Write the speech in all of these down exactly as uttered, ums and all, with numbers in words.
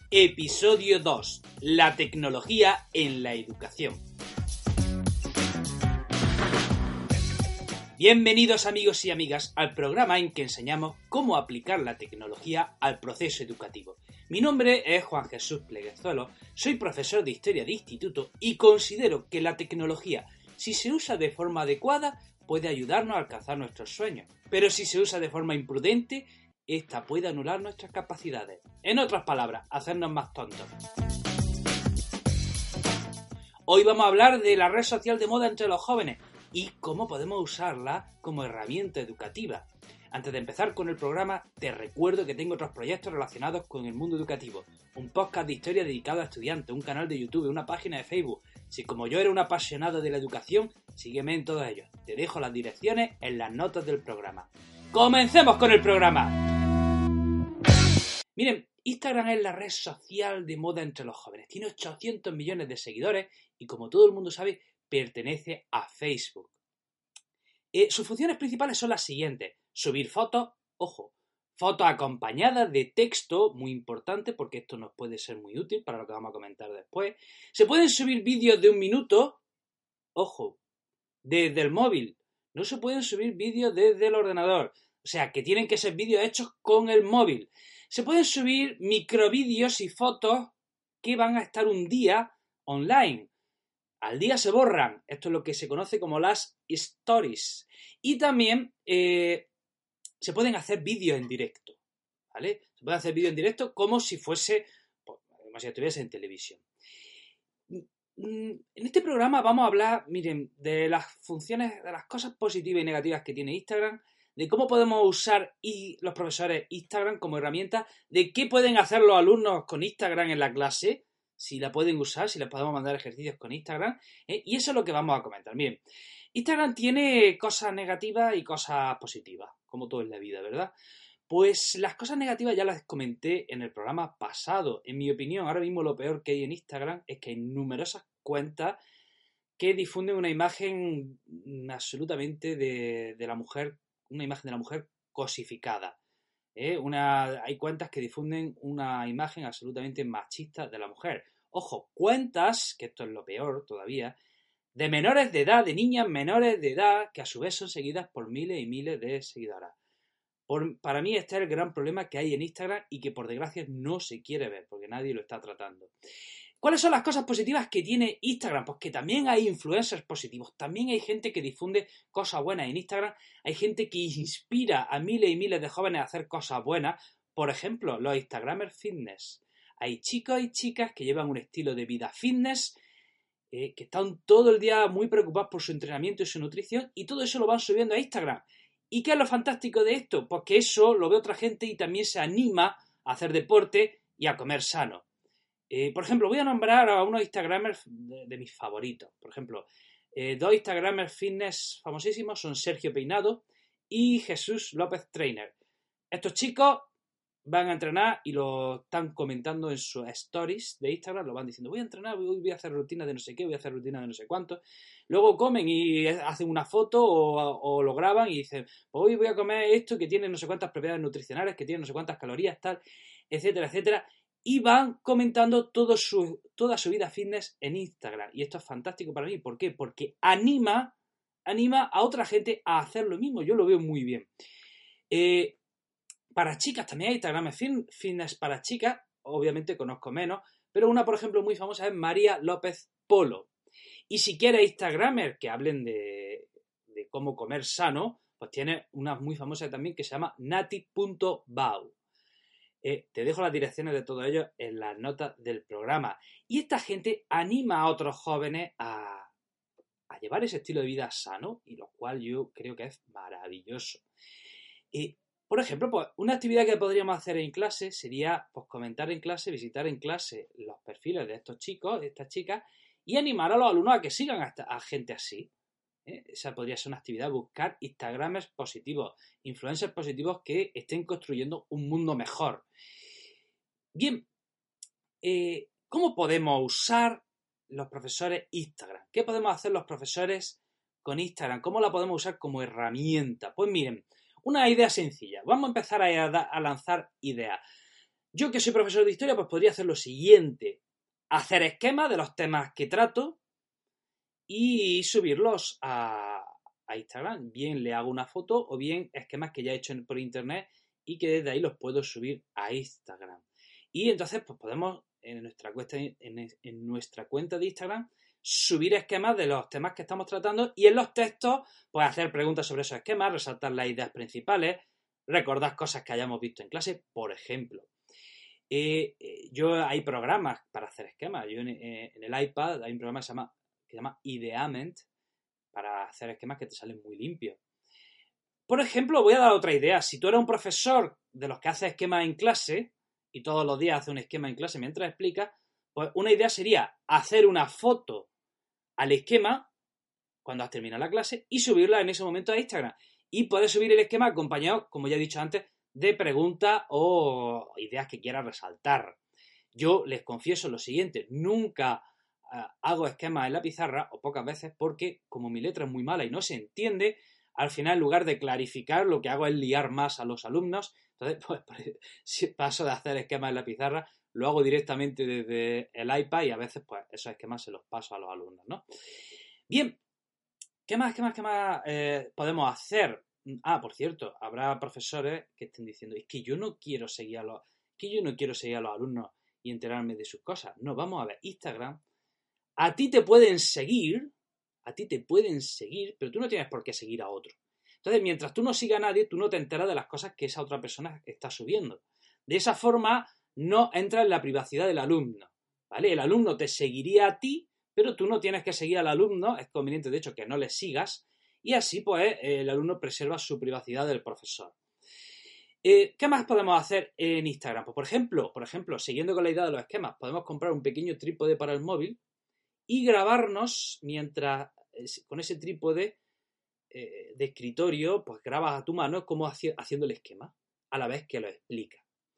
Episodio dos. La tecnología en la educación. Bienvenidos amigos y amigas al programa en que enseñamos cómo aplicar la tecnología al proceso educativo. Mi nombre es Juan Jesús Pleguezuelo, soy profesor de Historia de Instituto y considero que la tecnología, si se usa de forma adecuada, puede ayudarnos a alcanzar nuestros sueños. Pero si se usa de forma imprudente, esta puede anular nuestras capacidades. En otras palabras, hacernos más tontos. Hoy vamos a hablar de la red social de moda entre los jóvenes y cómo podemos usarla como herramienta educativa. Antes de empezar con el programa, te recuerdo que tengo otros proyectos relacionados con el mundo educativo. Un podcast de historia dedicado a estudiantes, un canal de YouTube, una página de Facebook. Si como yo eres un apasionado de la educación, sígueme en todos ellos. Te dejo las direcciones en las notas del programa. ¡Comencemos con el programa! Miren, Instagram es la red social de moda entre los jóvenes. Tiene ochocientos millones de seguidores y, como todo el mundo sabe, pertenece a Facebook. Eh, sus funciones principales son las siguientes. Subir fotos, ojo, fotos acompañadas de texto, muy importante porque esto nos puede ser muy útil para lo que vamos a comentar después. Se pueden subir vídeos de un minuto, ojo, desde el móvil. No se pueden subir vídeos desde el ordenador. O sea, que tienen que ser vídeos hechos con el móvil. Se pueden subir microvídeos y fotos que van a estar un día online. Al día se borran. Esto es lo que se conoce como las stories. Y también eh, se pueden hacer vídeos en directo. ¿Vale? Se pueden hacer vídeos en directo como si fuese, pues, como si estuviese en televisión. En este programa vamos a hablar, miren, de las funciones, de las cosas positivas y negativas que tiene Instagram, de cómo podemos usar y los profesores Instagram como herramienta, de qué pueden hacer los alumnos con Instagram en la clase, si la pueden usar, si les podemos mandar ejercicios con Instagram, ¿eh? Y eso es lo que vamos a comentar. Miren, Instagram tiene cosas negativas y cosas positivas, como todo en la vida, ¿verdad? Pues las cosas negativas ya las comenté en el programa pasado. En mi opinión, ahora mismo lo peor que hay en Instagram es que hay numerosas cuentas que difunden una imagen absolutamente de, de la mujer, una imagen de la mujer cosificada. ¿eh? Una, hay cuentas que difunden una imagen absolutamente machista de la mujer. Ojo, cuentas, que esto es lo peor todavía, de menores de edad, de niñas menores de edad, que a su vez son seguidas por miles y miles de seguidoras. Por, para mí este es el gran problema que hay en Instagram y que por desgracia no se quiere ver porque nadie lo está tratando. ¿Cuáles son las cosas positivas que tiene Instagram? Pues que también hay influencers positivos, también hay gente que difunde cosas buenas en Instagram, hay gente que inspira a miles y miles de jóvenes a hacer cosas buenas, por ejemplo, los Instagramers fitness. Hay chicos y chicas que llevan un estilo de vida fitness, eh, que están todo el día muy preocupados por su entrenamiento y su nutrición y todo eso lo van subiendo a Instagram. ¿Y qué es lo fantástico de esto? Pues que eso lo ve otra gente y también se anima a hacer deporte y a comer sano. Eh, por ejemplo, voy a nombrar a unos Instagramers de, de mis favoritos. Por ejemplo, eh, dos Instagramers fitness famosísimos son Sergio Peinado y Jesús López Trainer. Estos chicos van a entrenar y lo están comentando en sus stories de Instagram, lo van diciendo, voy a entrenar, voy, voy a hacer rutinas de no sé qué, voy a hacer rutinas de no sé cuánto. Luego comen y hacen una foto o, o lo graban y dicen, hoy voy a comer esto que tiene no sé cuántas propiedades nutricionales, que tiene no sé cuántas calorías, tal, etcétera, etcétera. Y van comentando todo su, toda su vida fitness en Instagram. Y esto es fantástico para mí. ¿Por qué? Porque anima, anima a otra gente a hacer lo mismo. Yo lo veo muy bien. Eh, Para chicas también hay Instagram fitness para chicas, obviamente conozco menos, pero una, por ejemplo, muy famosa es María López Polo. Y si quieres Instagramer que hablen de, de cómo comer sano, pues tiene una muy famosa también que se llama nati punto bau. Eh, te dejo las direcciones de todo ello en las notas del programa. Y esta gente anima a otros jóvenes a, a llevar ese estilo de vida sano, y lo cual yo creo que es maravilloso. Y por ejemplo, pues una actividad que podríamos hacer en clase sería pues, comentar en clase, visitar en clase los perfiles de estos chicos, de estas chicas, y animar a los alumnos a que sigan a, esta, a gente así. ¿eh? Esa podría ser una actividad, buscar Instagramers positivos, influencers positivos que estén construyendo un mundo mejor. Bien, eh, ¿cómo podemos usar los profesores Instagram? ¿Qué podemos hacer los profesores con Instagram? ¿Cómo la podemos usar como herramienta? Pues miren, una idea sencilla. Vamos a empezar a, a lanzar ideas. Yo, que soy profesor de historia, pues podría hacer lo siguiente. Hacer esquemas de los temas que trato y subirlos a, a Instagram. Bien le hago una foto o bien esquemas que ya he hecho por internet y que desde ahí los puedo subir a Instagram. Y entonces pues podemos en nuestra cuenta, en, en nuestra cuenta de Instagram subir esquemas de los temas que estamos tratando y en los textos pues hacer preguntas sobre esos esquemas, resaltar las ideas principales, recordar cosas que hayamos visto en clase, por ejemplo. Eh, eh, yo hay programas para hacer esquemas. Yo en, eh, en el iPad hay un programa que se llama, que se llama Ideament para hacer esquemas que te salen muy limpios. Por ejemplo, voy a dar otra idea. Si tú eres un profesor de los que hace esquemas en clase y todos los días hace un esquema en clase mientras explica, pues una idea sería hacer una foto al esquema cuando has terminado la clase y subirla en ese momento a Instagram. Y puedes subir el esquema acompañado, como ya he dicho antes, de preguntas o ideas que quieras resaltar. Yo les confieso lo siguiente, nunca uh, hago esquemas en la pizarra, o pocas veces, porque como mi letra es muy mala y no se entiende, al final en lugar de clarificar lo que hago es liar más a los alumnos. Entonces, pues, si paso de hacer esquemas en la pizarra, lo hago directamente desde el iPad y a veces pues esos esquemas se los paso a los alumnos, ¿no? Bien, ¿qué más, qué más, qué más eh, podemos hacer? Ah, por cierto, habrá profesores que estén diciendo, es que yo no quiero seguir a los, que yo no quiero seguir a los alumnos y enterarme de sus cosas. No, vamos a ver, Instagram, a ti te pueden seguir, a ti te pueden seguir, pero tú no tienes por qué seguir a otro. Entonces, mientras tú no sigas a nadie, tú no te enteras de las cosas que esa otra persona está subiendo. De esa forma, no entra en la privacidad del alumno, ¿vale? El alumno te seguiría a ti, pero tú no tienes que seguir al alumno, es conveniente de hecho que no le sigas, y así pues el alumno preserva su privacidad del profesor. Eh, ¿Qué más podemos hacer en Instagram? Pues por ejemplo, por ejemplo, siguiendo con la idea de los esquemas, podemos comprar un pequeño trípode para el móvil y grabarnos mientras con ese trípode eh, de escritorio, pues grabas a tu mano como haci- haciendo el esquema, a la vez que lo explica.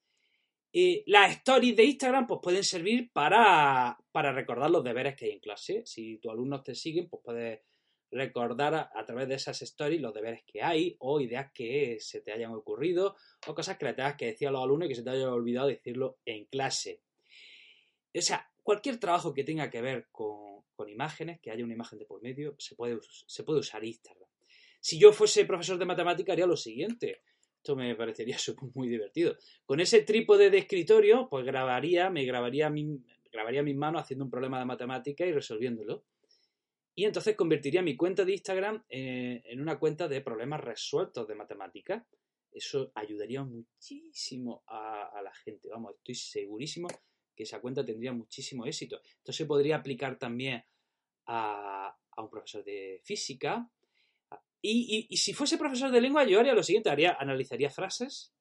Eh, las stories de Instagram pues pueden servir para, para recordar los deberes que hay en clase. Si tus alumnos te siguen, pues puedes recordar a, a través de esas stories los deberes que hay o ideas que se te hayan ocurrido o cosas que le tengas que decir a los alumnos y que se te haya olvidado decirlo en clase. O sea, cualquier trabajo que tenga que ver con, con imágenes, que haya una imagen de por medio, se puede, se puede usar Instagram. Si yo fuese profesor de matemática haría lo siguiente. Esto me parecería muy divertido. Con ese trípode de escritorio, pues grabaría, me grabaría, mi, grabaría mis manos haciendo un problema de matemática y resolviéndolo. Y entonces convertiría mi cuenta de Instagram en, en una cuenta de problemas resueltos de matemática. Eso ayudaría muchísimo a, a la gente. Vamos, estoy segurísimo que esa cuenta tendría muchísimo éxito. Esto se podría aplicar también a, a un profesor de física. Y, y, y si fuese profesor de lengua, yo haría lo siguiente, haría, analizaría frases,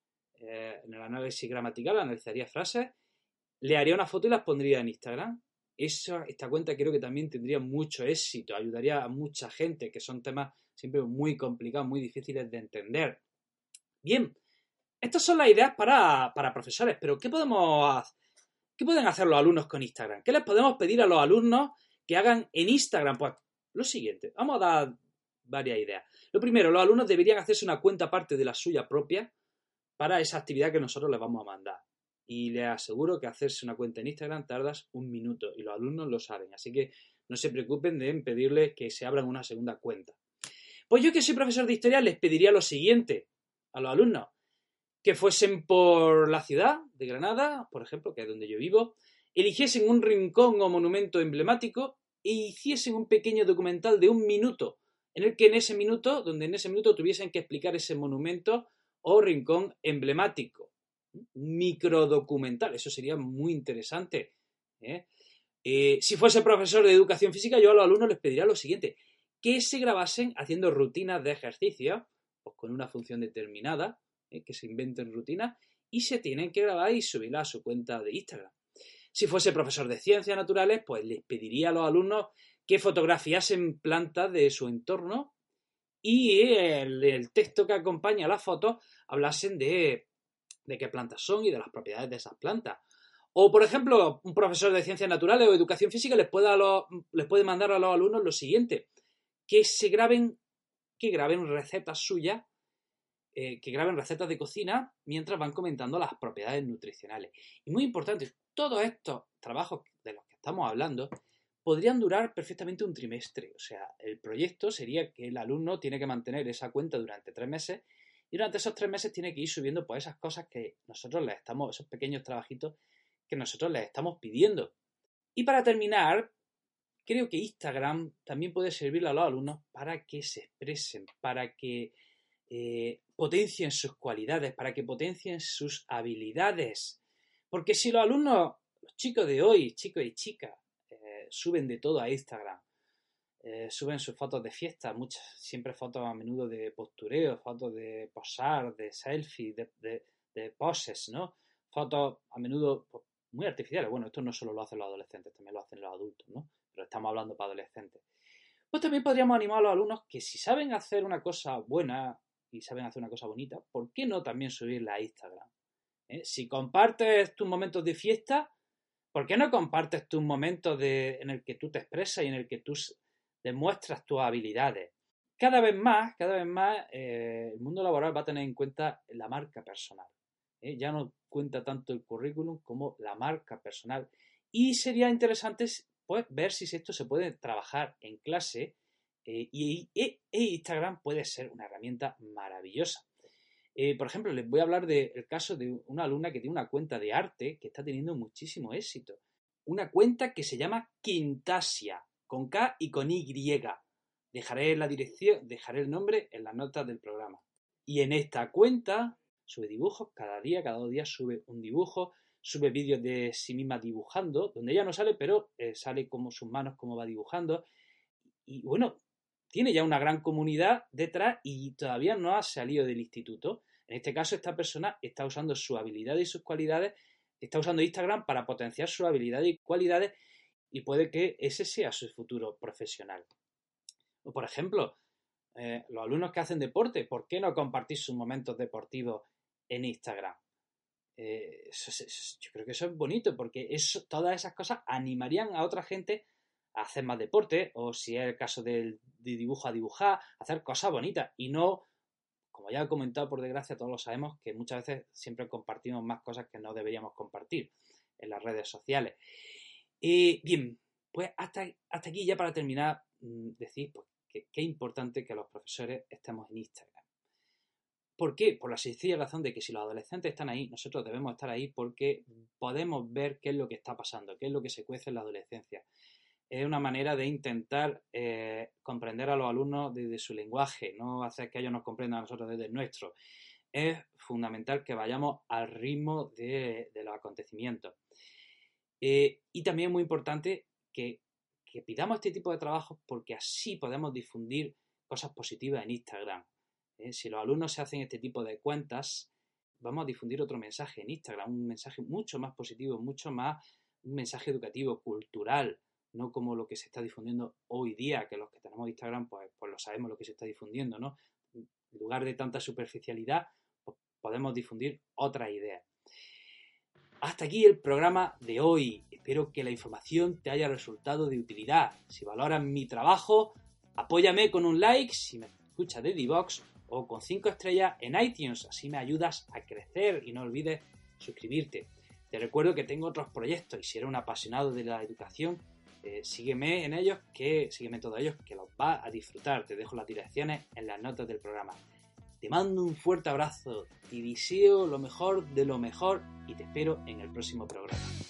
eh, en el análisis gramatical analizaría frases, le haría una foto y las pondría en Instagram. Esa, esta cuenta creo que también tendría mucho éxito, ayudaría a mucha gente, que son temas siempre muy complicados, muy difíciles de entender. Bien, estas son las ideas para, para profesores, pero ¿qué podemos, qué pueden hacer los alumnos con Instagram? ¿Qué les podemos pedir a los alumnos que hagan en Instagram? Pues lo siguiente, vamos a dar varias ideas. Lo primero, los alumnos deberían hacerse una cuenta aparte de la suya propia para esa actividad que nosotros les vamos a mandar. Y les aseguro que hacerse una cuenta en Instagram tardas un minuto y los alumnos lo saben. Así que no se preocupen de pedirles que se abran una segunda cuenta. Pues yo, que soy profesor de historia, les pediría lo siguiente a los alumnos. Que fuesen por la ciudad de Granada, por ejemplo, que es donde yo vivo, eligiesen un rincón o monumento emblemático e hiciesen un pequeño documental de un minuto en el que en ese minuto, donde en ese minuto tuviesen que explicar ese monumento o rincón emblemático. Un microdocumental, eso sería muy interesante. ¿eh? Eh, si fuese profesor de educación física, yo a los alumnos les pediría lo siguiente, que se grabasen haciendo rutinas de ejercicio, pues con una función determinada, ¿eh? que se inventen rutinas, y se tienen que grabar y subirlas a su cuenta de Instagram. Si fuese profesor de ciencias naturales, pues les pediría a los alumnos que fotografiasen plantas de su entorno y el, el texto que acompaña a las fotos hablasen de, de qué plantas son y de las propiedades de esas plantas. O, por ejemplo, un profesor de ciencias naturales o educación física les puede, a los, les puede mandar a los alumnos lo siguiente, que se graben, que graben recetas suyas eh, que graben recetas de cocina mientras van comentando las propiedades nutricionales. Y muy importante, todos estos trabajos de los que estamos hablando podrían durar perfectamente un trimestre. O sea, el proyecto sería que el alumno tiene que mantener esa cuenta durante tres meses y durante esos tres meses tiene que ir subiendo pues esas cosas que nosotros les estamos, esos pequeños trabajitos que nosotros les estamos pidiendo. Y para terminar, creo que Instagram también puede servirle a los alumnos para que se expresen, para que eh, potencien sus cualidades, para que potencien sus habilidades. Porque si los alumnos, los chicos de hoy, chicos y chicas, eh, suben de todo a Instagram, eh, suben sus fotos de fiesta, muchas, siempre fotos a menudo de postureo, fotos de posar, de selfie, de, de, de poses, ¿no? Fotos a menudo pues, muy artificiales. Bueno, esto no solo lo hacen los adolescentes, también lo hacen los adultos, ¿no? Pero estamos hablando para adolescentes. Pues también podríamos animar a los alumnos que si saben hacer una cosa buena y saben hacer una cosa bonita, ¿por qué no también subirla a Instagram? ¿Eh? Si compartes tus momentos de fiesta, ¿por qué no compartes tus momentos de, en el que tú te expresas y en el que tú demuestras tus habilidades? Cada vez más, cada vez más, eh, el mundo laboral va a tener en cuenta la marca personal. ¿Eh? Ya no cuenta tanto el currículum como la marca personal. Y sería interesante pues, ver si esto se puede trabajar en clase eh, y, y, e Instagram puede ser una herramienta maravillosa. Eh, por ejemplo, les voy a hablar del caso de una alumna que tiene una cuenta de arte que está teniendo muchísimo éxito. Una cuenta que se llama Quintasia, con K y con Y. Dejaré la dirección, dejaré el nombre en las notas del programa. Y en esta cuenta sube dibujos, cada día, cada dos días sube un dibujo, sube vídeos de sí misma dibujando, donde ella no sale, pero eh, sale como sus manos, cómo va dibujando. Y bueno, tiene ya una gran comunidad detrás y todavía no ha salido del instituto. En este caso, esta persona está usando sus habilidades y sus cualidades, está usando Instagram para potenciar sus habilidades y cualidades y puede que ese sea su futuro profesional. O, por ejemplo, eh, los alumnos que hacen deporte, ¿por qué no compartir sus momentos deportivos en Instagram? Eh, eso, eso, yo creo que eso es bonito porque eso, todas esas cosas animarían a otra gente a hacer más deporte o si es el caso del de dibujo a dibujar, a hacer cosas bonitas y no, como ya he comentado por desgracia, todos lo sabemos que muchas veces siempre compartimos más cosas que no deberíamos compartir en las redes sociales. Y bien, pues hasta, hasta aquí ya para terminar decir pues, que, que es importante que los profesores estemos en Instagram. ¿Por qué? Por la sencilla razón de que si los adolescentes están ahí, nosotros debemos estar ahí porque podemos ver qué es lo que está pasando, qué es lo que se cuece en la adolescencia. Es una manera de intentar eh, comprender a los alumnos desde su lenguaje, no hacer que ellos nos comprendan a nosotros desde el nuestro. Es fundamental que vayamos al ritmo de, de los acontecimientos. Eh, y también es muy importante que, que pidamos este tipo de trabajos porque así podemos difundir cosas positivas en Instagram. ¿Eh? Si los alumnos se hacen este tipo de cuentas, vamos a difundir otro mensaje en Instagram, un mensaje mucho más positivo, mucho más, un mensaje educativo, cultural, no como lo que se está difundiendo hoy día, que los que tenemos Instagram, pues, pues lo sabemos lo que se está difundiendo, ¿no? En lugar de tanta superficialidad, pues podemos difundir otras ideas. Hasta aquí el programa de hoy. Espero que la información te haya resultado de utilidad. Si valoras mi trabajo, apóyame con un like si me escuchas de Divox o con cinco estrellas en iTunes. Así me ayudas a crecer y no olvides suscribirte. Te recuerdo que tengo otros proyectos y si eres un apasionado de la educación, eh, sígueme en ellos, que sígueme en todos ellos, que los vas a disfrutar. Te dejo las direcciones en las notas del programa. Te mando un fuerte abrazo, te deseo lo mejor de lo mejor y te espero en el próximo programa.